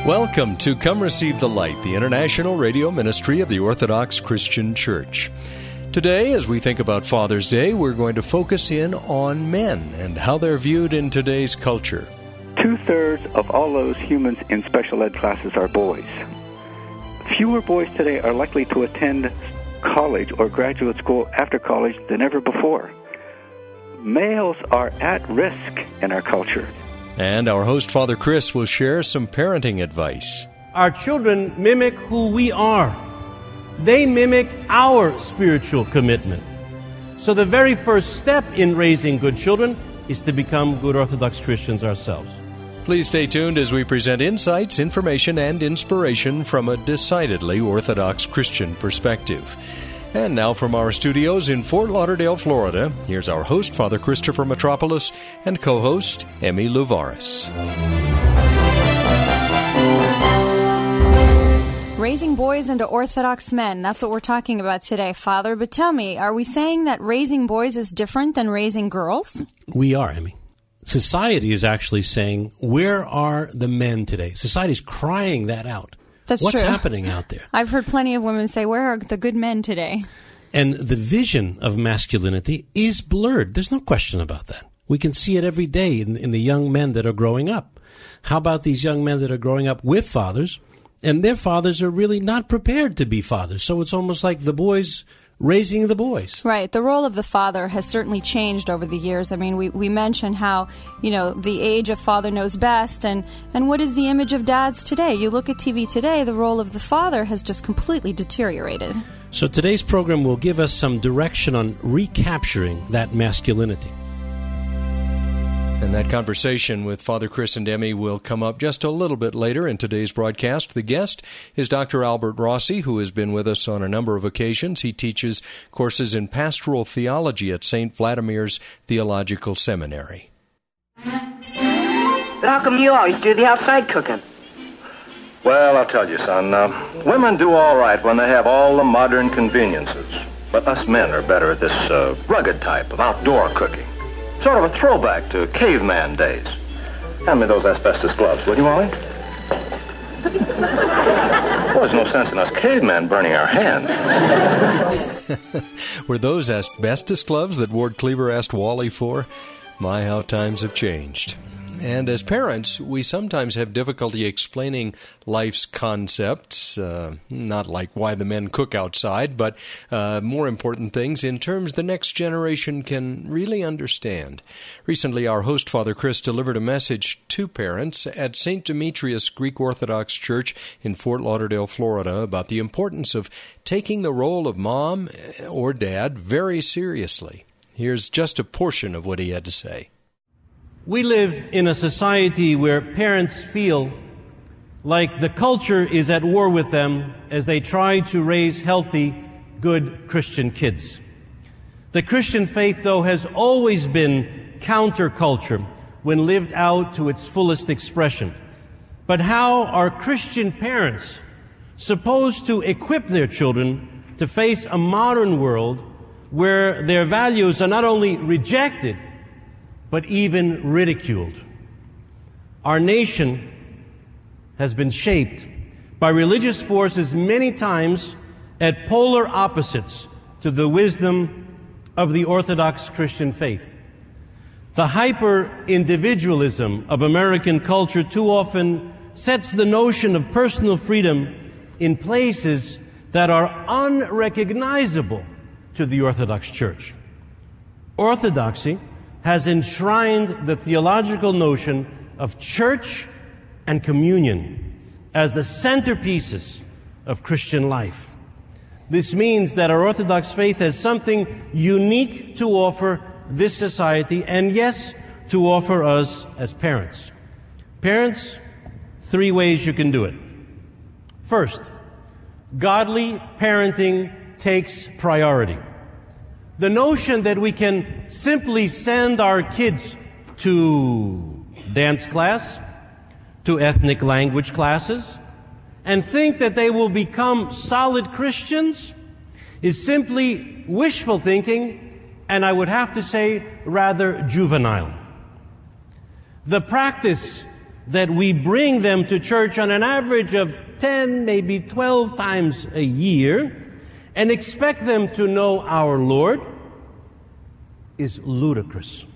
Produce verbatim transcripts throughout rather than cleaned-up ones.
Welcome to Come Receive the Light, the international radio ministry of the Orthodox Christian Church. Today, as we think about Father's Day, we're going to focus in on men and how they're viewed in today's culture. Two-thirds of all those humans in special ed classes are boys. Fewer boys today are likely to attend college or graduate school after college than ever before. Males are at risk in our culture. And our host, Father Chris, will share some parenting advice. Our children mimic who we are. They mimic our spiritual commitment. So the very first step in raising good children is to become good Orthodox Christians ourselves. Please stay tuned as we present insights, information, and inspiration from a decidedly Orthodox Christian perspective. And now from our studios in Fort Lauderdale, Florida, here's our host, Father Christopher Metropolis, and co-host, Emmy Luvaris. Raising boys into Orthodox men, that's what we're talking about today, Father. But tell me, are we saying that raising boys is different than raising girls? We are, Emmy. Society is actually saying, where are the men today? Society is crying that out. That's What's true. happening out there? I've heard plenty of women say, where are the good men today? And the vision of masculinity is blurred. There's no question about that. We can see it every day in, in the young men that are growing up. How about these young men that are growing up with fathers, and their fathers are really not prepared to be fathers? So it's almost like the boys raising the boys. Right. The role of the father has certainly changed over the years. I mean, we, we mentioned how, you know, the age of father knows best, and, and what is the image of dads today? You look at T V today, the role of the father has just completely deteriorated. So today's program will give us some direction on recapturing that masculinity. And that conversation with Father Chris and Emmy will come up just a little bit later in today's broadcast. The guest is Doctor Albert Rossi, who has been with us on a number of occasions. He teaches courses in pastoral theology at Saint Vladimir's Theological Seminary. But how come you always do the outside cooking? Well, I'll tell you, son, uh, women do all right when they have all the modern conveniences. But us men are better at this uh, rugged type of outdoor cooking. Sort of a throwback to caveman days. Hand me those asbestos gloves, will you, Wally? Well, there's no sense in us cavemen burning our hands. Were those asbestos gloves that Ward Cleaver asked Wally for? My, how times have changed. And as parents, we sometimes have difficulty explaining life's concepts, uh, not like why the men cook outside, but uh, more important things in terms the next generation can really understand. Recently, our host, Father Chris, delivered a message to parents at Saint Demetrius Greek Orthodox Church in Fort Lauderdale, Florida, about the importance of taking the role of mom or dad very seriously. Here's just a portion of what he had to say. We live in a society where parents feel like the culture is at war with them as they try to raise healthy, good Christian kids. The Christian faith, though, has always been counterculture when lived out to its fullest expression. But how are Christian parents supposed to equip their children to face a modern world where their values are not only rejected, but even ridiculed? Our nation has been shaped by religious forces many times at polar opposites to the wisdom of the Orthodox Christian faith. The hyper-individualism of American culture too often sets the notion of personal freedom in places that are unrecognizable to the Orthodox Church. Orthodoxy has enshrined the theological notion of church and communion as the centerpieces of Christian life. This means that our Orthodox faith has something unique to offer this society, and yes, to offer us as parents. Parents, three ways you can do it. First, godly parenting takes priority. The notion that we can simply send our kids to dance class, to ethnic language classes, and think that they will become solid Christians is simply wishful thinking, and I would have to say rather juvenile. The practice that we bring them to church on an average of ten, maybe twelve times a year and expect them to know our Lord is ludicrous.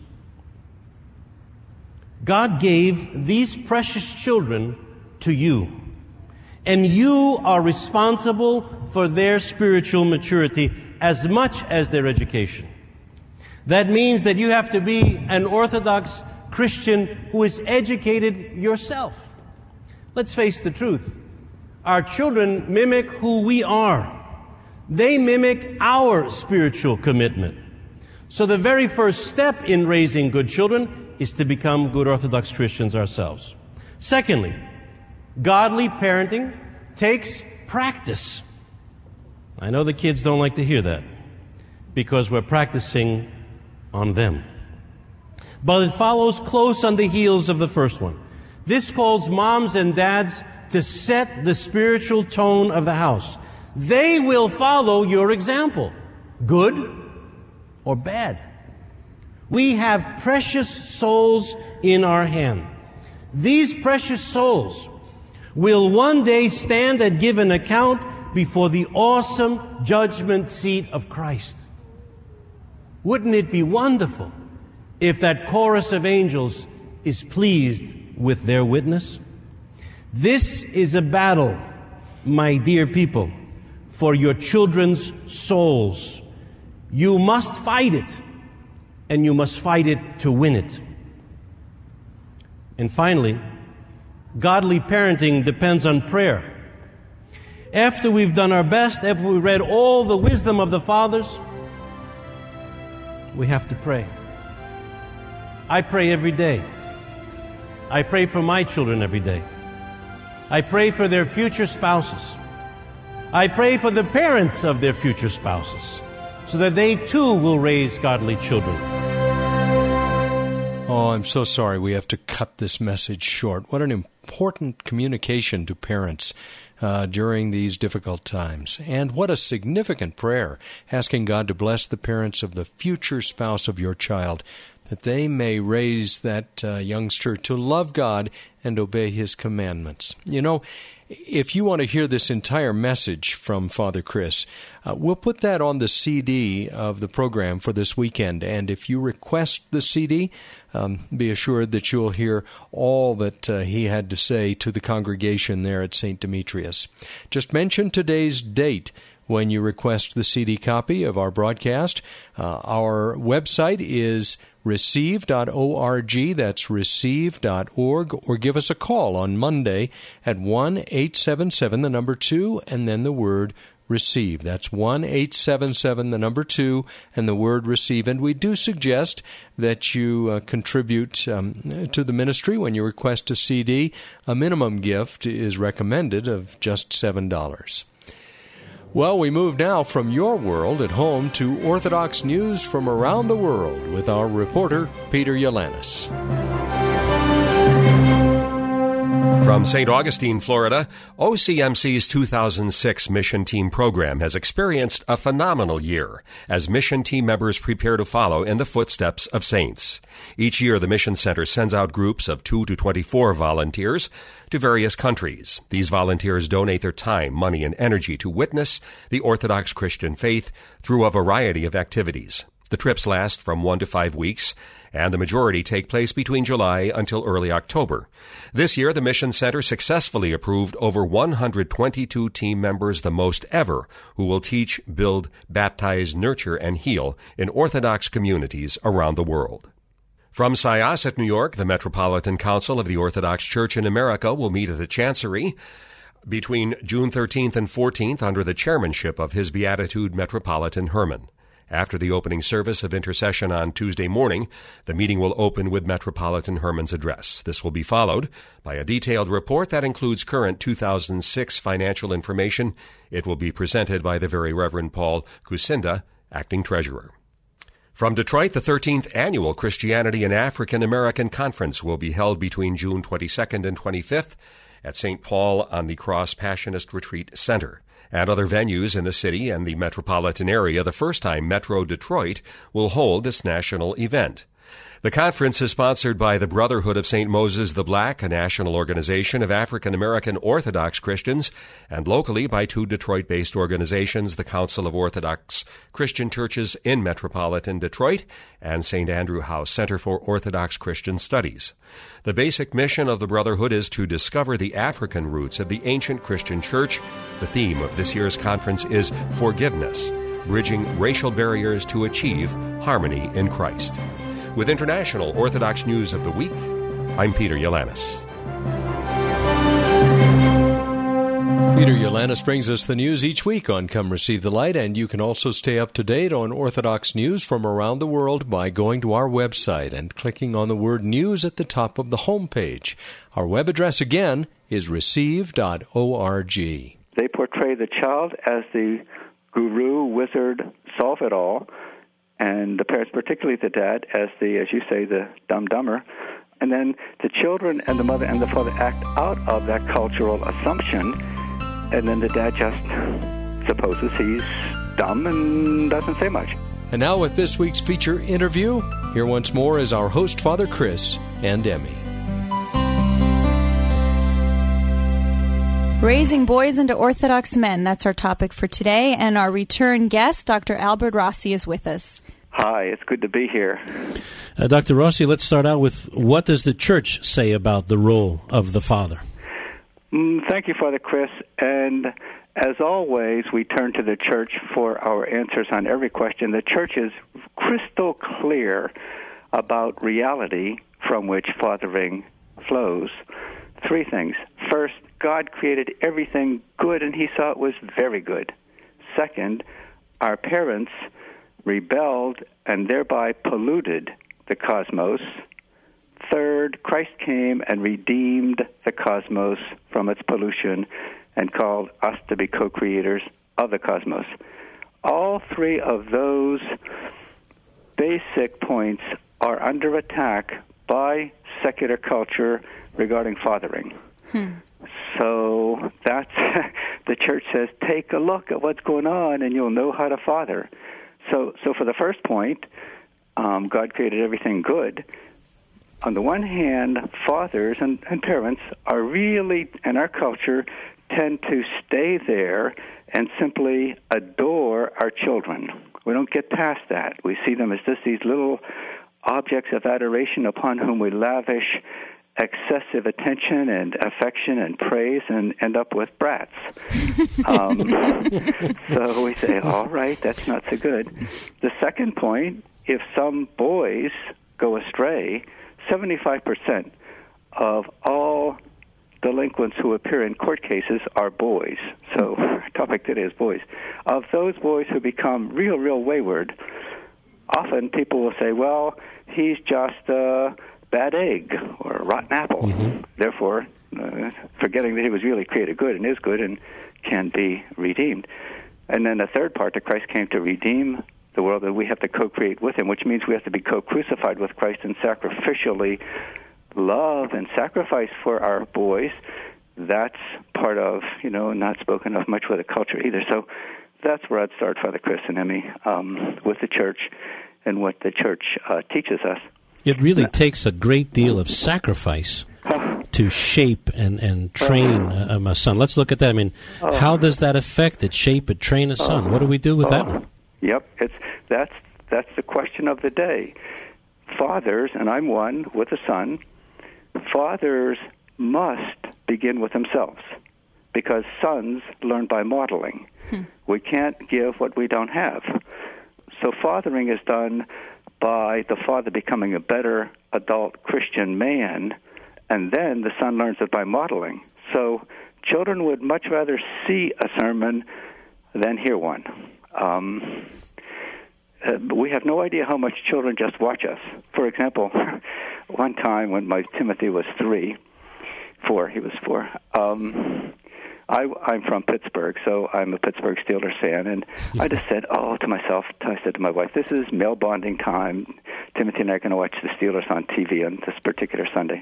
God gave these precious children to you, and you are responsible for their spiritual maturity as much as their education. That means that you have to be an Orthodox Christian who is educated yourself. Let's face the truth. Our children mimic who we are. They mimic our spiritual commitment. So the very first step in raising good children is to become good Orthodox Christians ourselves. Secondly, godly parenting takes practice. I know the kids don't like to hear that because we're practicing on them. But it follows close on the heels of the first one. This calls moms and dads to set the spiritual tone of the house. They will follow your example, good or bad. We have precious souls in our hand. These precious souls will one day stand and give an account before the awesome judgment seat of Christ. Wouldn't it be wonderful if that chorus of angels is pleased with their witness? This is a battle, my dear people, for your children's souls. You must fight it, and you must fight it to win it. And finally, godly parenting depends on prayer. After we've done our best, after we've read all the wisdom of the fathers, we have to pray. I pray every day. I pray for my children every day. I pray for their future spouses. I pray for the parents of their future spouses, so that they too will raise godly children. Oh, I'm so sorry we have to cut this message short. What an important communication to parents uh, during these difficult times. And what a significant prayer, asking God to bless the parents of the future spouse of your child, that they may raise that uh, youngster to love God and obey His commandments. You know, if you want to hear this entire message from Father Chris, uh, we'll put that on the C D of the program for this weekend. And if you request the C D, um, be assured that you'll hear all that uh, he had to say to the congregation there at Saint Demetrius. Just mention today's date when you request the C D copy of our broadcast. Uh, our website is receive dot org. That's receive dot org. Or give us a call on Monday at one eight seven seven, the number two, and then the word receive. That's one eight seven seven, the number two, and the word receive. And we do suggest that you uh, contribute um, to the ministry when you request a C D. A minimum gift is recommended of just seven dollars. Well, we move now from your world at home to Orthodox news from around the world with our reporter, Peter Yalanis. From Saint Augustine, Florida, O C M C's two thousand six Mission Team program has experienced a phenomenal year as mission team members prepare to follow in the footsteps of saints. Each year, the Mission Center sends out groups of two to twenty-four volunteers to various countries. These volunteers donate their time, money, and energy to witness the Orthodox Christian faith through a variety of activities. The trips last from one to five weeks, and the majority take place between July until early October. This year, the Mission Center successfully approved over one hundred twenty-two team members, the most ever, who will teach, build, baptize, nurture, and heal in Orthodox communities around the world. From Syosset, New York, the Metropolitan Council of the Orthodox Church in America will meet at the Chancery between June thirteenth and fourteenth under the chairmanship of His Beatitude Metropolitan Herman. After the opening service of intercession on Tuesday morning, the meeting will open with Metropolitan Herman's address. This will be followed by a detailed report that includes current two thousand six financial information. It will be presented by the Very Reverend Paul Kucinda, acting treasurer. From Detroit, the thirteenth Annual Christianity and African American Conference will be held between June twenty-second and twenty-fifth at Saint Paul on the Cross Passionist Retreat Center. At other venues in the city and the metropolitan area, the first time Metro Detroit will hold this national event. The conference is sponsored by the Brotherhood of Saint Moses the Black, a national organization of African American Orthodox Christians, and locally by two Detroit-based organizations, the Council of Orthodox Christian Churches in Metropolitan Detroit and Saint Andrew House Center for Orthodox Christian Studies. The basic mission of the Brotherhood is to discover the African roots of the ancient Christian church. The theme of this year's conference is Forgiveness, Bridging Racial Barriers to Achieve Harmony in Christ. With International Orthodox News of the Week, I'm Peter Yalanis. Peter Yalanis brings us the news each week on Come Receive the Light, and you can also stay up to date on Orthodox news from around the world by going to our website and clicking on the word News at the top of the homepage. Our web address again is receive dot org. They portray the child as the guru, wizard, solve-it-all, and the parents, particularly the dad, as the, as you say, the dumb-dumber. And then the children and the mother and the father act out of that cultural assumption, and then the dad just supposes he's dumb and doesn't say much. And now with this week's feature interview, here once more is our host, Father Chris and Emmy. Raising boys into Orthodox men, that's our topic for today, and our return guest, Doctor Albert Rossi, is with us. Hi, it's good to be here. Uh, Doctor Rossi, let's start out with, what does the Church say about the role of the Father? Mm, thank you, Father Chris. And as always, we turn to the Church for our answers on every question. The Church is crystal clear about reality from which fathering flows. Three things. First, God created everything good, and he saw it was very good. Second, our parents rebelled and thereby polluted the cosmos. Third, Christ came and redeemed the cosmos from its pollution and called us to be co-creators of the cosmos. All three of those basic points are under attack by secular culture regarding fathering. Hmm. So that's, the Church says, take a look at what's going on and you'll know how to father. So so for the first point, um, God created everything good. On the one hand, fathers and, and parents are really, in our culture, tend to stay there and simply adore our children. We don't get past that. We see them as just these little objects of adoration upon whom we lavish excessive attention and affection and praise and end up with brats. Um, so we say, all right, that's not so good. The second point, if some boys go astray, seventy-five percent of all delinquents who appear in court cases are boys. So our topic today is boys. Of those boys who become real, real wayward, often people will say, well, he's just a bad egg or a rotten apple. Mm-hmm. Therefore, uh, forgetting that he was really created good and is good and can be redeemed. And then the third part, that Christ came to redeem the world, that we have to co-create with him, which means we have to be co-crucified with Christ and sacrificially love and sacrifice for our boys. That's part of, you know, not spoken of much with the culture either. So that's where I'd start, Father Chris and Emmy, um, with the Church and what the Church uh, teaches us. It really now, takes a great deal of sacrifice to shape and, and train a, a son. Let's look at that. I mean, oh. how does that affect it, shape it, train a son? Oh. What do we do with oh. that one? Yep, it's that's that's the question of the day. Fathers, and I'm one with a son, fathers must begin with themselves because sons learn by modeling. Hmm. We can't give what we don't have. So fathering is done by the father becoming a better adult Christian man, and then the son learns it by modeling. So children would much rather see a sermon than hear one. Um, uh, we have no idea how much children just watch us. For example, one time when my Timothy was three, four, he was four, um, I, I'm from Pittsburgh, so I'm a Pittsburgh Steelers fan, and I just said, oh, to myself, I said to my wife, this is male bonding time. Timothy and I are going to watch the Steelers on T V on this particular Sunday.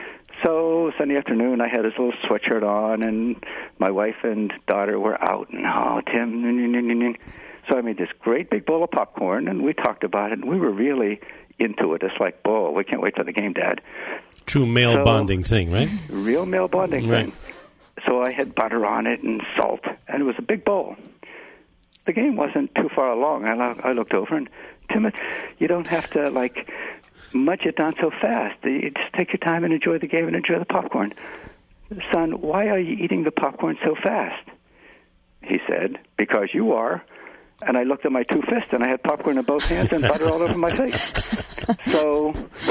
So Sunday afternoon, I had this little sweatshirt on, and my wife and daughter were out, and oh, Tim, so I made this great big bowl of popcorn, and we talked about it, and we were really into it. It's like, "Whoa, we can't wait for the game, Dad." True male so, bonding thing, right? Real male bonding right. thing. So I had butter on it and salt, and it was a big bowl. The game wasn't too far along. I, lo- I looked over, and Timothy, you don't have to, like, munch it down so fast. You just take your time and enjoy the game and enjoy the popcorn. Son, why are you eating the popcorn so fast? He said, because you are. And I looked at my two fists, and I had popcorn in both hands and butter all over my face. So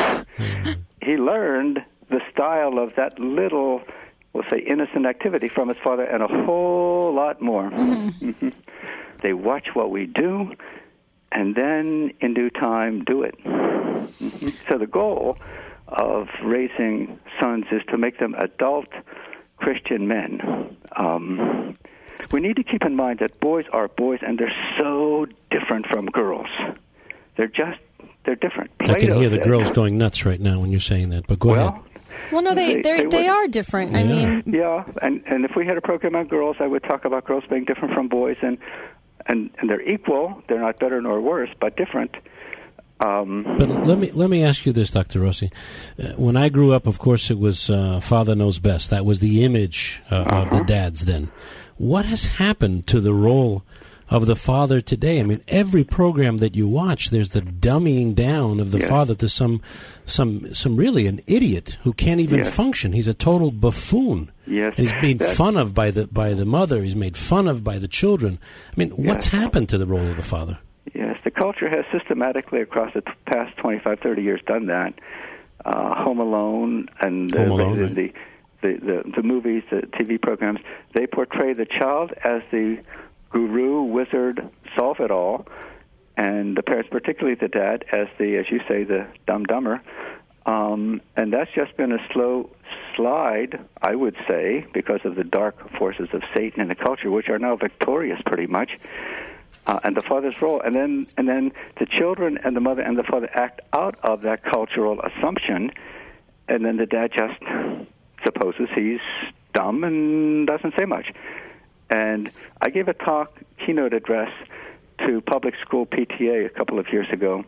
he learned the style of that little, we'll say, innocent activity from his father, and a whole lot more. Mm-hmm. They watch what we do, and then in due time do it. Mm-hmm. So the goal of raising sons is to make them adult Christian men. Um, we need to keep in mind that boys are boys, and they're so different from girls. They're just, they're different. Plato I can hear the said, girls going nuts right now when you're saying that, but go well, ahead. Well, no, they they, they, they are different. Yeah. I mean, yeah, and and if we had a program on girls, I would talk about girls being different from boys, and and, and they're equal. They're not better nor worse, but different. Um, but let me let me ask you this, Doctor Rossi. Uh, when I grew up, of course, it was uh, Father Knows Best. That was the image uh, uh-huh. of the dads then. What has happened to the role of the father today? I mean, every program that you watch, there's the dummying down of the yes. father to some, some, some really an idiot who can't even yes. function. He's a total buffoon. Yes, and he's made that, fun of by the by the mother. He's made fun of by the children. I mean, what's yes. happened to the role of the father? Yes, the culture has systematically across the past twenty-five, thirty years done that. Uh, Home Alone and Home uh, Alone, the, right. the, the, the, the movies, the T V programs, they portray the child as the guru, wizard, solve-it-all, and the parents, particularly the dad, as the, as you say, the dumb-dumber. Um, and that's just been a slow slide, I would say, because of the dark forces of Satan in the culture, which are now victorious pretty much. Uh, and the father's role, and then and then the children and the mother and the father act out of that cultural assumption, and then the dad just supposes he's dumb and doesn't say much. And I gave a talk, keynote address, to public school P T A a couple of years ago,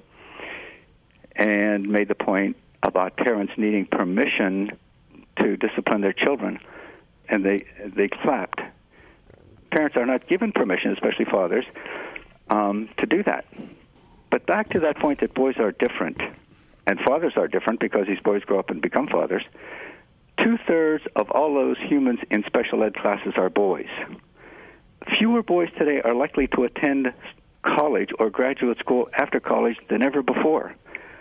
and made the point about parents needing permission to discipline their children, and they they clapped. Parents are not given permission, especially fathers, um, to do that. But back to that point that boys are different, and fathers are different because these boys grow up and become fathers. Two-thirds of all those humans in special ed classes are boys. Fewer boys today are likely to attend college or graduate school after college than ever before.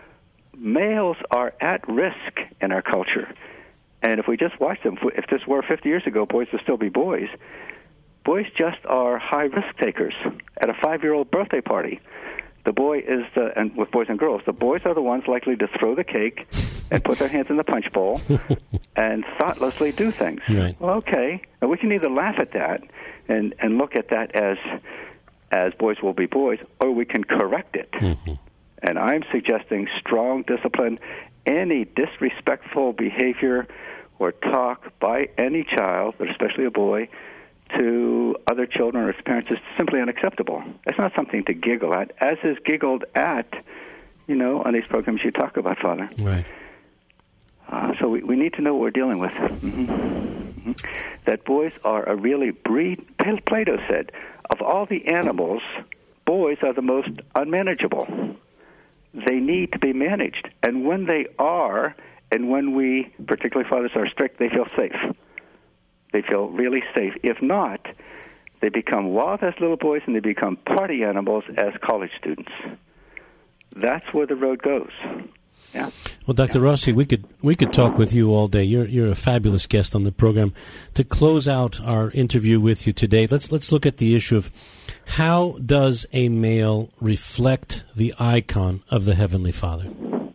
Males are at risk in our culture. And if we just watch them, if this were fifty years ago, boys would still be boys. Boys just are high-risk takers. At a five-year-old birthday party, the boy is the, and with boys and girls, the boys are the ones likely to throw the cake and put their hands in the punch bowl and thoughtlessly do things. Right. Well, okay. Now, we can either laugh at that and, and look at that as as boys will be boys, or we can correct it. Mm-hmm. And I'm suggesting strong discipline. Any disrespectful behavior or talk by any child, but especially a boy, to other children or its parents is simply unacceptable. It's not something to giggle at, as is giggled at, you know, on these programs you talk about, Father. Right. Uh, so we, we need to know what we're dealing with. Mm-hmm. Mm-hmm. That boys are a really breed. Plato said, of all the animals, boys are the most unmanageable. They need to be managed. And when they are, and when we, particularly fathers, are strict, they feel safe. They feel really safe. If not, they become wild as little boys and they become party animals as college students. That's where the road goes. Yeah. Well, Doctor Yeah. Rossi, we could we could talk with you all day. You're you're a fabulous guest on the program. To close out our interview with you today, let's let's look at the issue of how does a male reflect the icon of the Heavenly Father?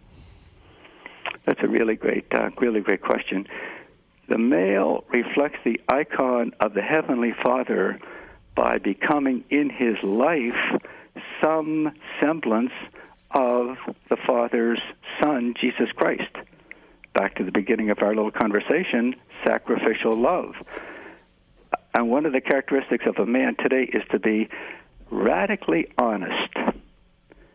That's a really great, uh, really great question. The male reflects the icon of the Heavenly Father by becoming in his life some semblance of the Father's Son, Jesus Christ. Back to the beginning of our little conversation, sacrificial love. And one of the characteristics of a man today is to be radically honest.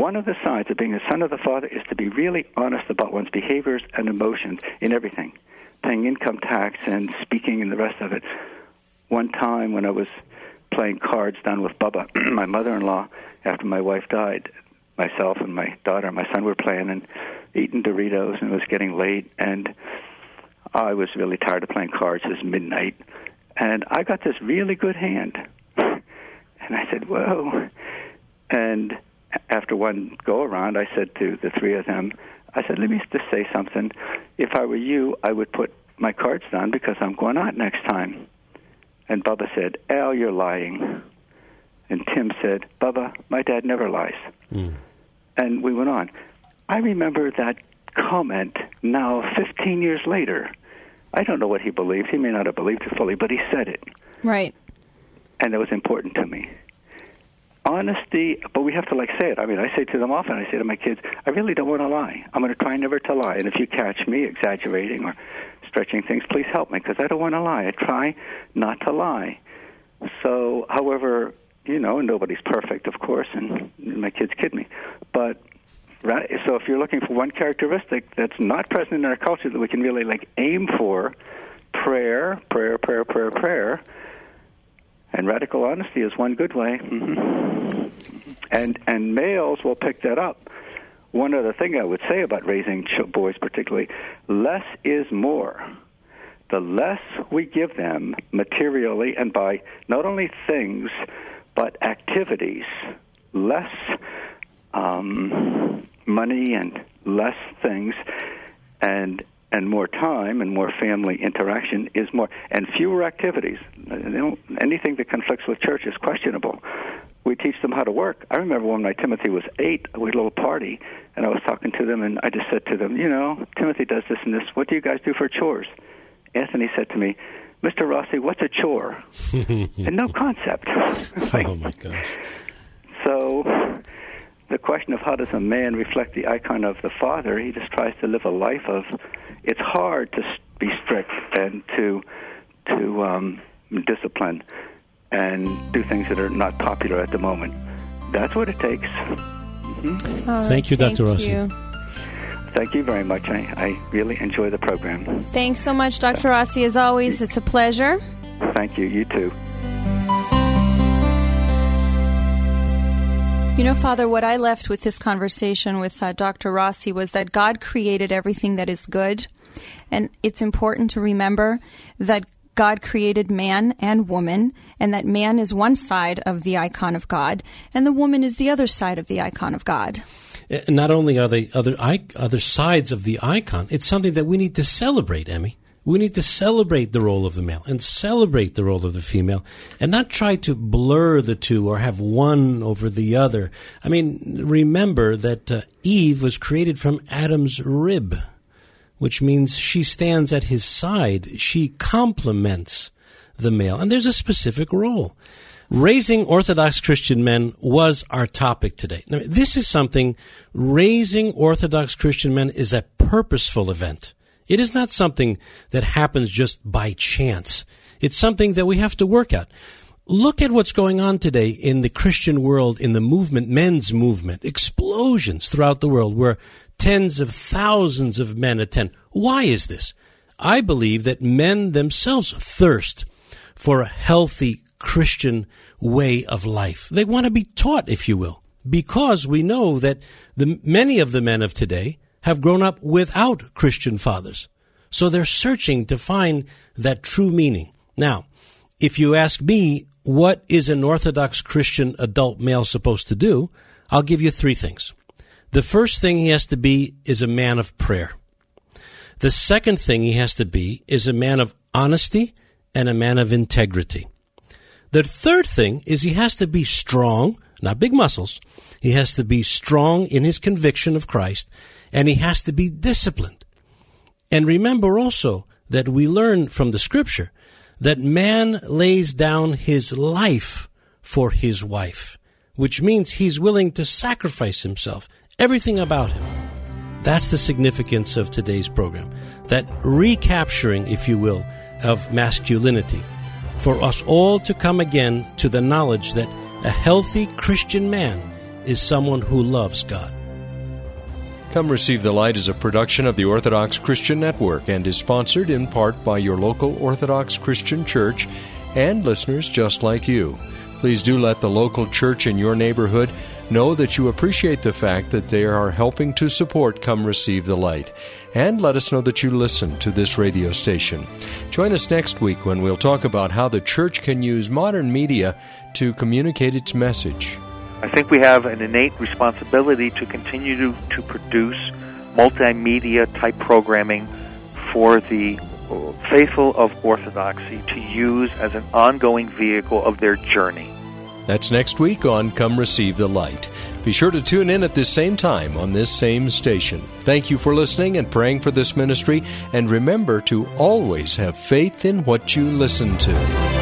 one of the signs of being a son of the Father is to be really honest about one's behaviors and emotions in everything, paying income tax and speaking and the rest of it. One time when I was playing cards down with Bubba, my mother-in-law, after my wife died, myself and my daughter and my son were playing and eating Doritos, and it was getting late, and I was really tired of playing cards. It was midnight, and I got this really good hand. And I said, whoa. And after one go-around, I said to the three of them, I said, let me just say something. If I were you, I would put my cards down because I'm going out next time. And Bubba said, Al, you're lying. And Tim said, Bubba, my dad never lies. Mm. And we went on. I remember that comment now fifteen years later. I don't know what he believed. He may not have believed it fully, but he said it. Right. And it was important to me. Honesty, but we have to, like, say it. I mean, I say to them often, I say to my kids, I really don't want to lie. I'm going to try never to lie. And if you catch me exaggerating or stretching things, please help me, because I don't want to lie. I try not to lie. So, however, you know, nobody's perfect, of course, and my kids kid me. But, right, so if you're looking for one characteristic that's not present in our culture that we can really, like, aim for, prayer, prayer, prayer, prayer, prayer, and radical honesty is one good way. Mm-hmm. And and males will pick that up. One other thing I would say about raising boys particularly, less is more. The less we give them materially and by not only things, but activities, less um, money and less things, and and more time and more family interaction is more, and fewer activities. They don't, anything that conflicts with church is questionable. We teach them how to work. I remember when my Timothy was eight, we had a little party, and I was talking to them, and I just said to them, you know, Timothy does this and this. What do you guys do for chores? Anthony said to me, Mister Rossi, what's a chore? And no concept. Like, oh, my gosh. So the question of how does a man reflect the icon of the Father, he just tries to live a life of, it's hard to be strict and to to um, discipline and do things that are not popular at the moment. That's what it takes. Mm-hmm. Oh, thank you, Doctor Rossi. You. Thank you very much. I, I really enjoy the program. Thanks so much, Doctor Rossi. As always, it's a pleasure. Thank you. You too. You know, Father, what I left with this conversation with uh, Doctor Rossi was that God created everything that is good. And it's important to remember that God created man and woman, and that man is one side of the icon of God, and the woman is the other side of the icon of God. Not only are they other other sides of the icon, it's something that we need to celebrate, Emmy. We need to celebrate the role of the male and celebrate the role of the female and not try to blur the two or have one over the other. I mean, remember that uh, Eve was created from Adam's rib, which means she stands at his side. She complements the male, and there's a specific role. Raising Orthodox Christian men was our topic today. Now, this is something, raising Orthodox Christian men is a purposeful event. It is not something that happens just by chance. It's something that we have to work at. Look at what's going on today in the Christian world, in the movement, men's movement, explosions throughout the world where tens of thousands of men attend. Why is this? I believe that men themselves thirst for a healthy Christian way of life. They want to be taught, if you will, because we know that the many of the men of today have grown up without Christian fathers. So they're searching to find that true meaning. Now, if you ask me, what is an Orthodox Christian adult male supposed to do? I'll give you three things. The first thing he has to be is a man of prayer. The second thing he has to be is a man of honesty and a man of integrity. The third thing is he has to be strong, not big muscles. He has to be strong in his conviction of Christ, and he has to be disciplined. And remember also that we learn from the Scripture that man lays down his life for his wife, which means he's willing to sacrifice himself, everything about him. That's the significance of today's program, that recapturing, if you will, of masculinity, for us all to come again to the knowledge that a healthy Christian man is someone who loves God. Come Receive the Light is a production of the Orthodox Christian Network and is sponsored in part by your local Orthodox Christian church and listeners just like you. Please do let the local church in your neighborhood know that you appreciate the fact that they are helping to support Come Receive the Light. And let us know that you listen to this radio station. Join us next week when we'll talk about how the church can use modern media to communicate its message. I think we have an innate responsibility to continue to, to produce multimedia-type programming for the faithful of Orthodoxy to use as an ongoing vehicle of their journey. That's next week on Come Receive the Light. Be sure to tune in at this same time on this same station. Thank you for listening and praying for this ministry, and remember to always have faith in what you listen to.